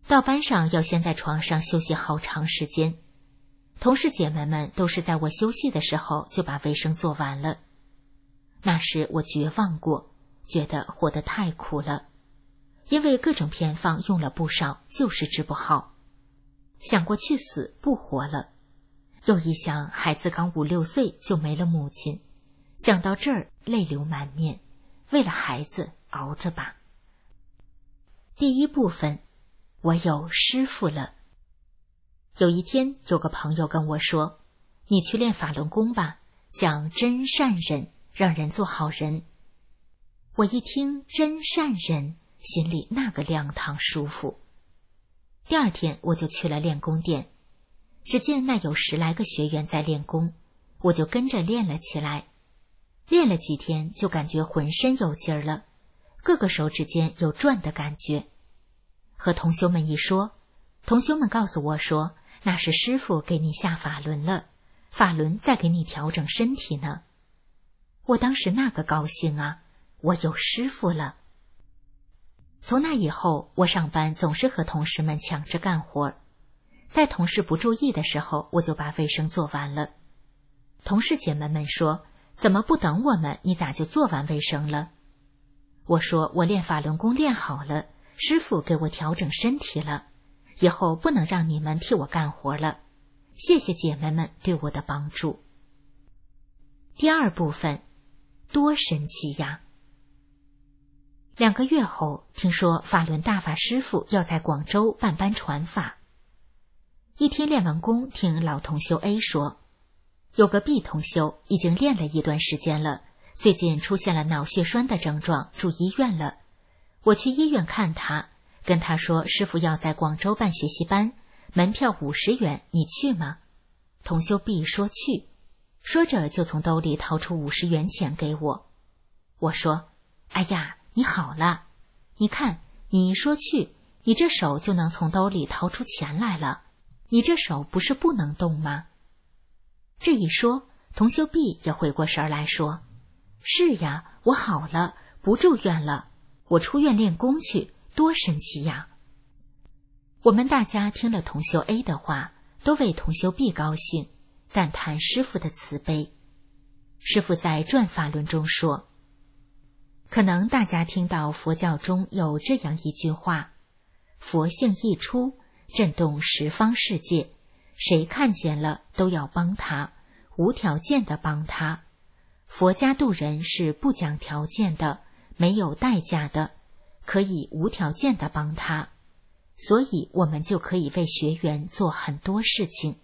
到班上要先在床上休息好长时间。同事姐妹们都是在我休息的时候就把卫生做完了。那时我绝望过，觉得活得太苦了，因为各种偏方用了不少，就是治不好。想过去死不活了，又一想孩子刚五六岁就没了母亲，想到这儿泪流满面，为了孩子熬着吧。第一部分，我有师傅了。有一天有个朋友跟我说，你去练法轮功吧，讲真善忍，让人做好人。我一听真善忍，心里那个凉堂舒服。第二天我就去了练功殿，只见那有十来个学员在练功，我就跟着练了起来。练了几天就感觉浑身有劲儿了，各个手指间有转的感觉。和同修们一说，同修们告诉我说，那是师父给你下法轮了，法轮在给你调整身体呢。我当时那个高兴啊，我有师父了。从那以后，我上班总是和同事们抢着干活，在同事不注意的时候，我就把卫生做完了。同事姐妹们说，怎么不等我们，你咋就做完卫生了？我说我练法轮功练好了，师父给我调整身体了，以后不能让你们替我干活了，谢谢姐妹们对我的帮助。第二部分，多神奇呀！两个月后，听说法轮大法师父要在广州办班传法。一天练完功，听老同修 A 说，有个 B 同修已经练了一段时间了，最近出现了脑血栓的症状，住医院了。我去医院看他，跟他说师父要在广州办学习班，门票五十元，你去吗？同修 B 说去，说着就从兜里掏出五十元钱给我。我说，哎呀，你好了，你看，你一说去，你这手就能从兜里掏出钱来了，你这手不是不能动吗？这一说，同修 B 也回过神来说，是呀，我好了，不住院了，我出院练功去，多神奇呀！我们大家听了同修 A 的话，都为同修 B 高兴，赞叹师父的慈悲。师父在转法轮中说，可能大家听到佛教中有这样一句话，佛性一出，震动十方世界，谁看见了都要帮他，无条件的帮他。佛家度人是不讲条件的，没有代价的，可以无条件的帮他，所以我们就可以为学员做很多事情。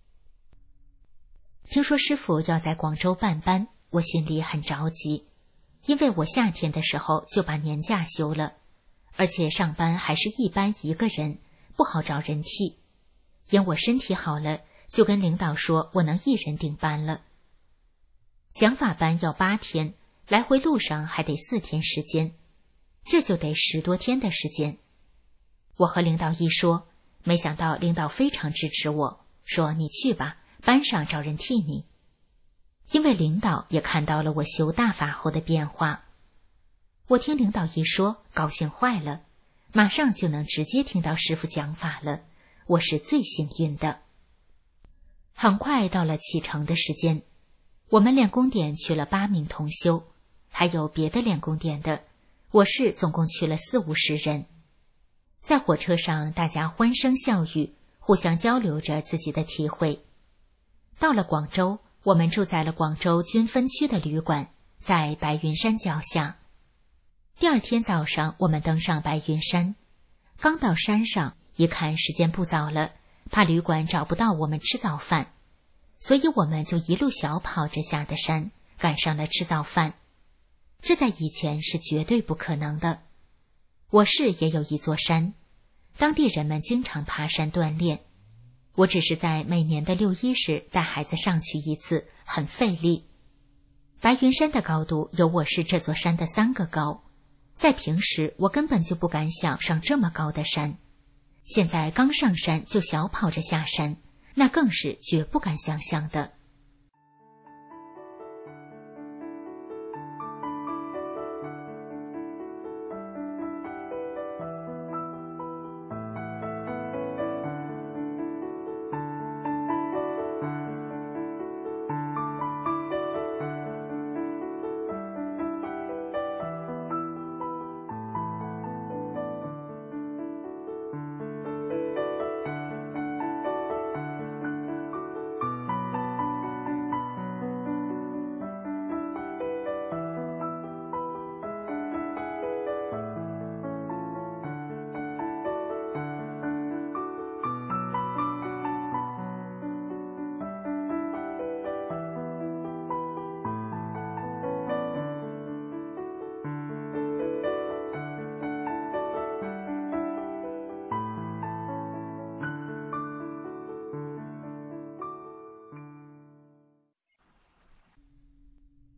听说师父要在广州办班，我心里很着急，因为我夏天的时候就把年假休了，而且上班还是一班一个人，不好找人替。因我身体好了，就跟领导说我能一人顶班了。讲法班要八天，来回路上还得四天时间，这就得十多天的时间。我和领导一说，没想到领导非常支持我，说你去吧，班上找人替你。因为领导也看到了我修大法后的变化。我听领导一说，高兴坏了，马上就能直接听到师父讲法了，我是最幸运的。很快到了启程的时间，我们练功点去了八名同修，还有别的练功点的，我市总共去了四五十人。在火车上，大家欢声笑语，互相交流着自己的体会。到了广州，我们住在了广州军分区的旅馆，在白云山脚下。第二天早上，我们登上白云山，刚到山上，一看时间不早了，怕旅馆找不到我们吃早饭，所以我们就一路小跑着下的山，赶上了吃早饭。这在以前是绝对不可能的。我市也有一座山，当地人们经常爬山锻炼。我只是在每年的六一时带孩子上去一次，很费力。白云山的高度有我市这座山的三个高，在平时我根本就不敢想上这么高的山，现在刚上山就小跑着下山，那更是绝不敢想象的。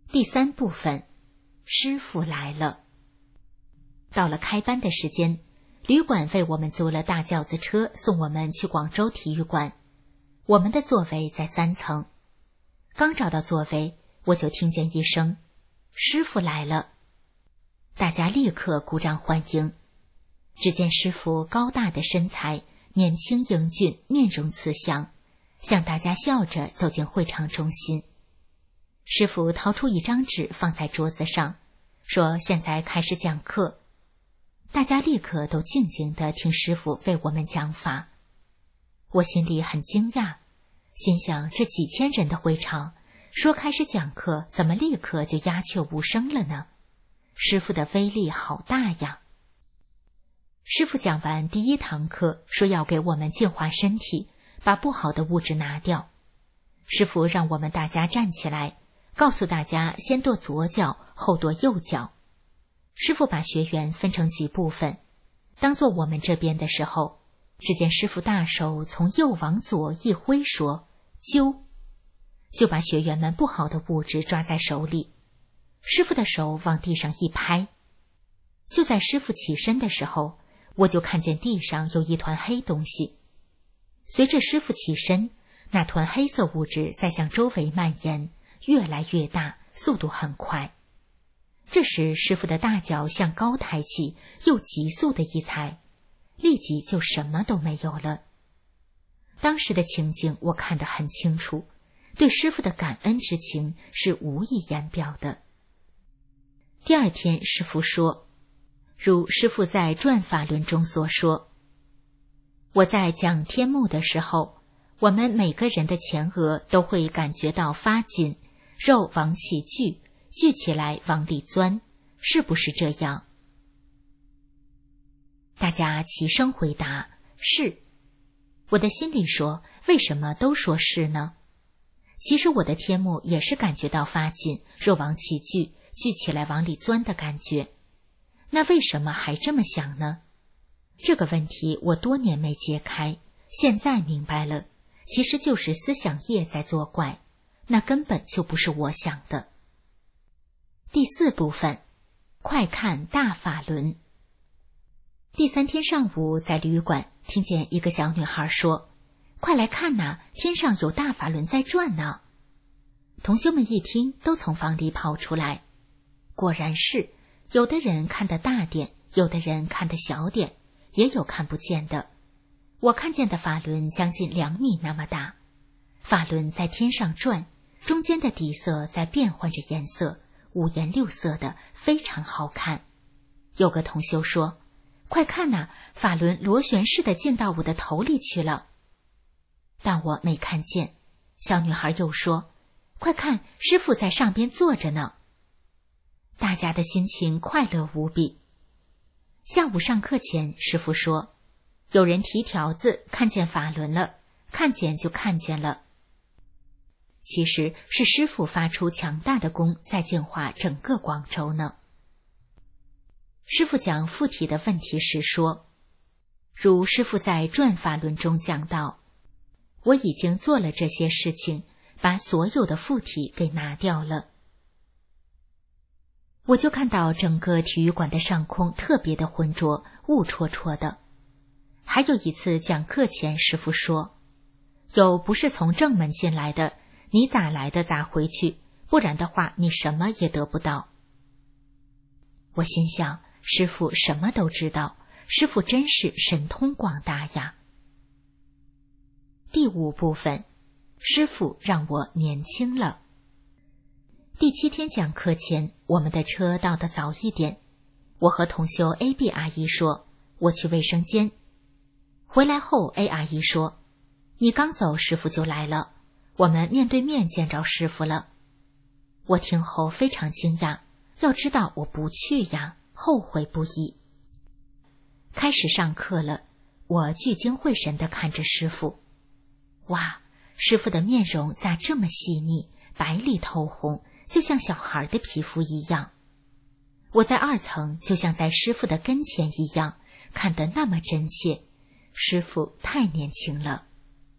第三部分，师傅来了。到了开班的时间，旅馆为我们租了大轿子车，送我们去广州体育馆。我们的座位在三层。刚找到座位，我就听见一声师傅来了，大家立刻鼓掌欢迎。只见师傅高大的身材，年轻英俊，面容慈祥，向大家笑着走进会场中心。师傅掏出一张纸放在桌子上，说现在开始讲课。大家立刻都静静地听师傅为我们讲法。我心里很惊讶，心想这几千人的会场，说开始讲课，怎么立刻就鸦雀无声了呢？师傅的威力好大呀！师傅讲完第一堂课，说要给我们净化身体，把不好的物质拿掉。师傅让我们大家站起来，告诉大家先跺左脚，后跺右脚。师傅把学员分成几部分，当做我们这边的时候，只见师傅大手从右往左一挥，说揪，就把学员们不好的物质抓在手里。师傅的手往地上一拍，就在师傅起身的时候，我就看见地上有一团黑东西。随着师傅起身，那团黑色物质在向周围蔓延，越来越大，速度很快。这时师傅的大脚向高抬起，又急速的一踩，立即就什么都没有了。当时的情景我看得很清楚，对师傅的感恩之情是无以言表的。第二天师傅说，如师傅在转法轮中所说，我在讲天目的时候，我们每个人的前额都会感觉到发紧，肉往起聚，聚起来往里钻，是不是这样？大家齐声回答是。我的心里说，为什么都说是呢？其实我的天目也是感觉到发紧，肉往起聚，聚起来往里钻的感觉。那为什么还这么想呢？这个问题我多年没解开，现在明白了，其实就是思想业在作怪，那根本就不是我想的。第四部分，快看大法轮。第三天上午在旅馆听见一个小女孩说，快来看呐，天上有大法轮在转呢。同学们一听都从房里跑出来，果然是，有的人看得大点，有的人看得小点，也有看不见的。我看见的法轮将近两米那么大，法轮在天上转，中间的底色在变换着颜色，五颜六色的，非常好看。有个同修说，快看呐，法轮螺旋式的进到我的头里去了。但我没看见。小女孩又说，快看，师父在上边坐着呢。大家的心情快乐无比。下午上课前，师父说，有人提条子看见法轮了，看见就看见了。其实是师父发出强大的功，在净化整个广州呢。师父讲附体的问题时说，如师父在转法轮中讲到，我已经做了这些事情，把所有的附体给拿掉了。我就看到整个体育馆的上空特别的浑浊，雾戳戳的。还有一次讲课前，师父说，有不是从正门进来的，你咋来的咋回去，不然的话你什么也得不到。我心想，师父什么都知道，师父真是神通广大呀。第五部分，师父让我年轻了。第七天讲课前，我们的车到得早一点，我和同修 A B 阿姨说，我去卫生间。回来后 A 阿姨说，你刚走师父就来了，我们面对面见着师父了。我听后非常惊讶，要知道我不去呀，后悔不已。开始上课了，我聚精会神地看着师父。哇，师父的面容咋这么细腻，白里透红，就像小孩的皮肤一样。我在二层就像在师父的跟前一样，看得那么真切，师父太年轻了。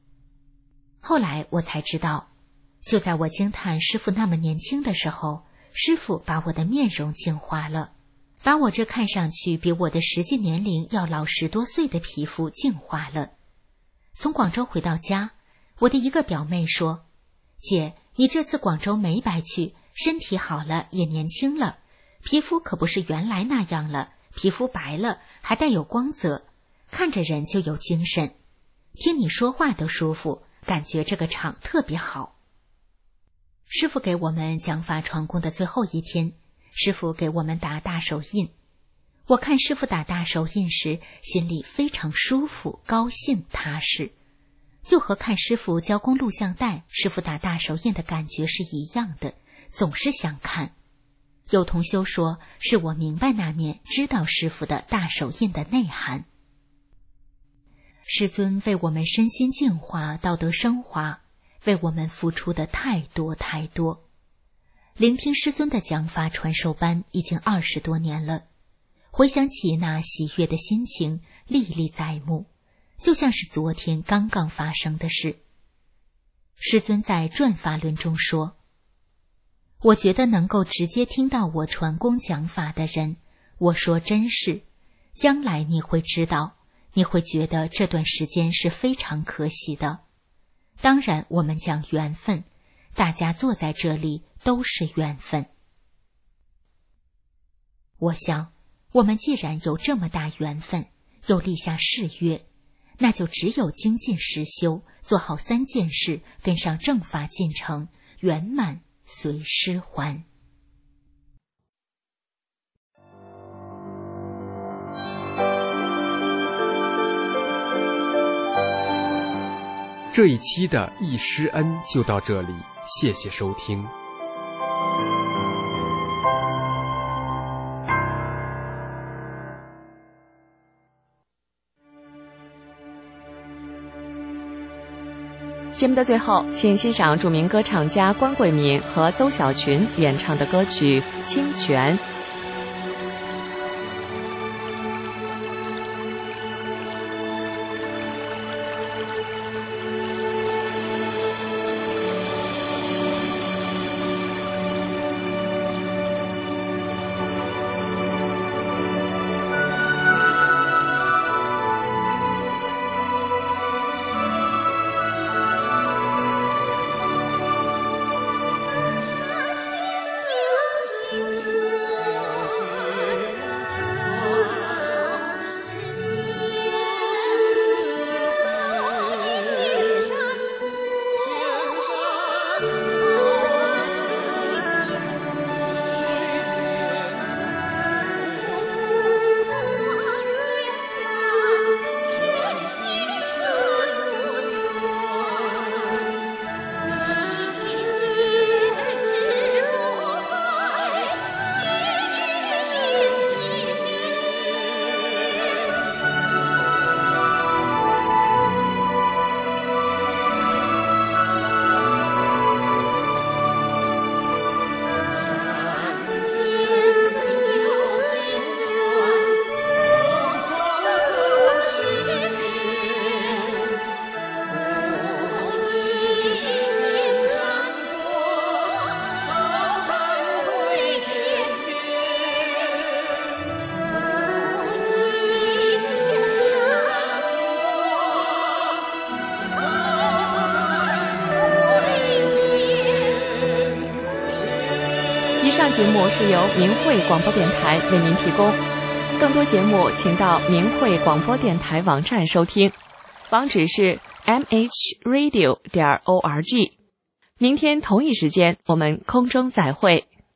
后来我才知道，就在我惊叹师父那么年轻的时候， 师傅把我的面容净化了，把我这看上去比我的实际年龄要老十多岁的皮肤净化了。从广州回到家，我的一个表妹说，姐，你这次广州没白去，身体好了，也年轻了，皮肤可不是原来那样了，皮肤白了，还带有光泽，看着人就有精神，听你说话都舒服，感觉这个场特别好。师傅给我们讲法传功的最后一天，师傅给我们打大手印。我看师傅打大手印时，心里非常舒服、高兴、踏实，就和看师傅交工录像带、师傅打大手印的感觉是一样的，总是想看。有同修说，是我明白那面，知道师傅的大手印的内涵。师尊为我们身心净化、道德升华，为我们付出的太多太多。聆听师尊的讲法传授班已经二十多年了，回想起那喜悦的心情，历历在目，就像是昨天刚刚发生的事。师尊在转法轮中说，我觉得能够直接听到我传功讲法的人，我说真是，将来你会知道，你会觉得这段时间是非常可喜的。当然我们讲缘分，大家坐在这里都是缘分。我想我们既然有这么大缘分，又立下誓约，那就只有精进实修，做好三件事，跟上正法进程，圆满随师还。 这一期的易师恩就到这里，谢谢收听。 节目的最后，请欣赏著名歌唱家关桂敏和邹小群演唱的歌曲《清泉》。以上节目是由明慧广播电台为您提供，更多节目请到明慧广播电台网站收听，网址是 m h radio 点 org。明天同一时间我们空中再会。